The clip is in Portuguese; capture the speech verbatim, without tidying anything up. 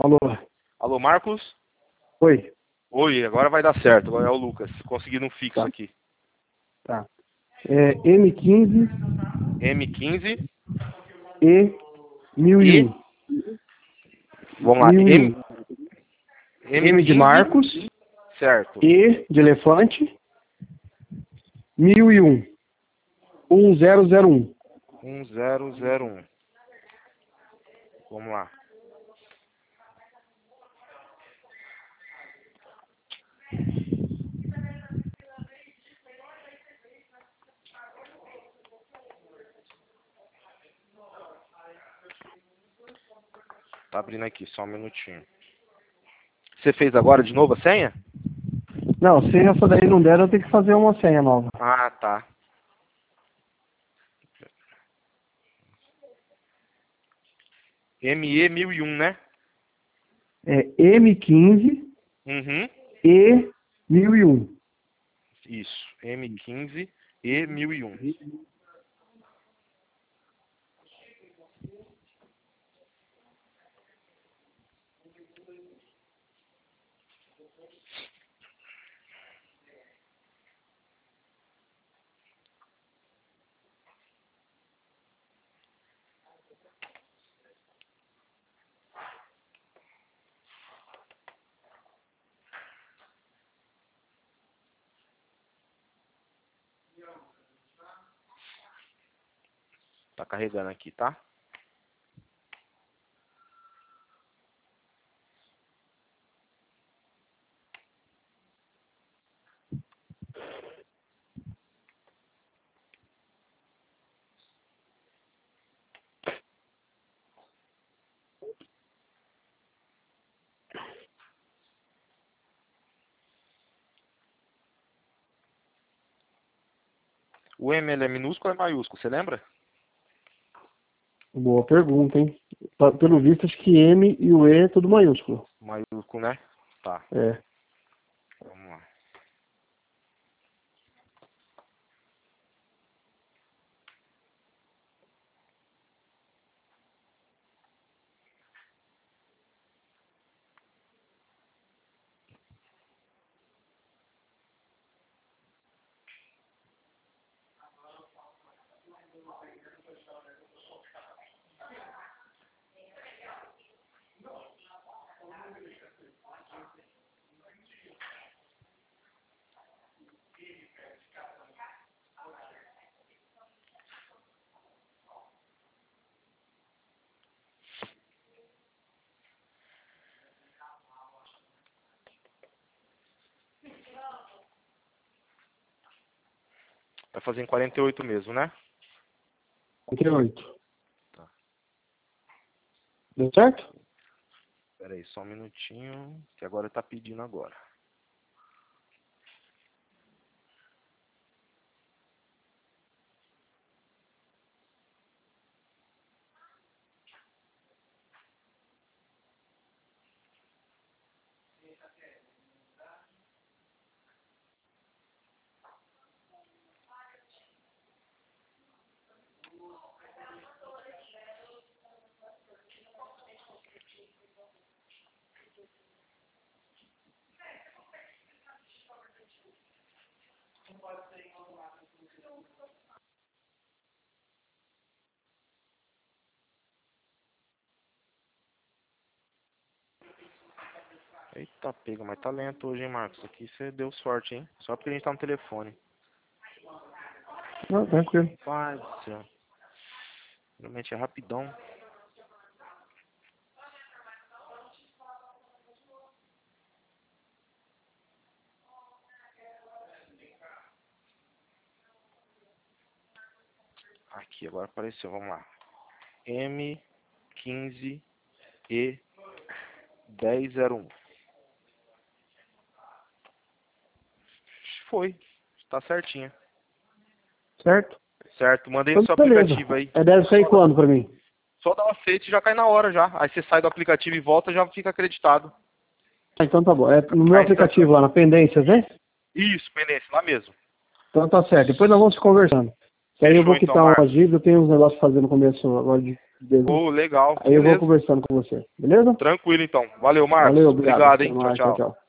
Alô. Alô, Marcos? Oi. Oi, agora vai dar certo. Agora é o Lucas. Consegui um fixo Tá. aqui. Tá. É M quinze M quinze E mil e e... um. Vamos lá. mil e M, um. M de M quinze, Marcos. certo. E de elefante. mil e um. um zero zero um. um zero zero um. Vamos lá. Tá abrindo aqui, só um minutinho. Você fez agora de novo a senha? Não, se essa daí não der, eu tenho que fazer uma senha nova. Ah, tá. M E mil e um, né? É M quinze Uhum. E mil e um. Isso. M quinze e mil e um. Tá carregando aqui, tá? O M ele é minúsculo ou é maiúsculo? Você lembra? Boa pergunta, hein? Tá, pelo visto, acho que M e o E é tudo maiúsculo. Maiúsculo, né? Tá. É. Vamos lá. Vai fazer em quarenta e oito mesmo, né? quarenta e oito. Tá. Deu certo? Pera aí, só um minutinho. Que agora tá pedindo agora. Eita, pega, mas tá lento hoje, hein, Marcos? Aqui você deu sorte, hein? Só porque a gente tá no telefone. Não, tranquilo. Pai do céu. Realmente é rapidão. Aqui, agora apareceu, vamos lá. M quinze E dez zero um. Foi. Tá certinho. Certo? Certo, mandei no Então, seu beleza. aplicativo aí. É, deve sair quando pra mim? Só dá uma feita e já cai na hora já. Aí você sai do aplicativo e volta, já fica acreditado. Ah, então tá bom. É no meu Aí está... aplicativo lá, na pendências, né? Isso, pendência, lá mesmo. Então tá certo. Depois nós vamos se conversando. Que aí eu Fechou vou então, quitar umas Marcos. dívidas, eu tenho uns negócios fazendo no começo agora de, Beleza? Oh, legal. Aí eu vou Beleza. conversando com você, beleza? Tranquilo, então. Valeu, Marcos. Valeu, obrigado. Obrigado, hein? Até mais, Tchau, tchau. tchau.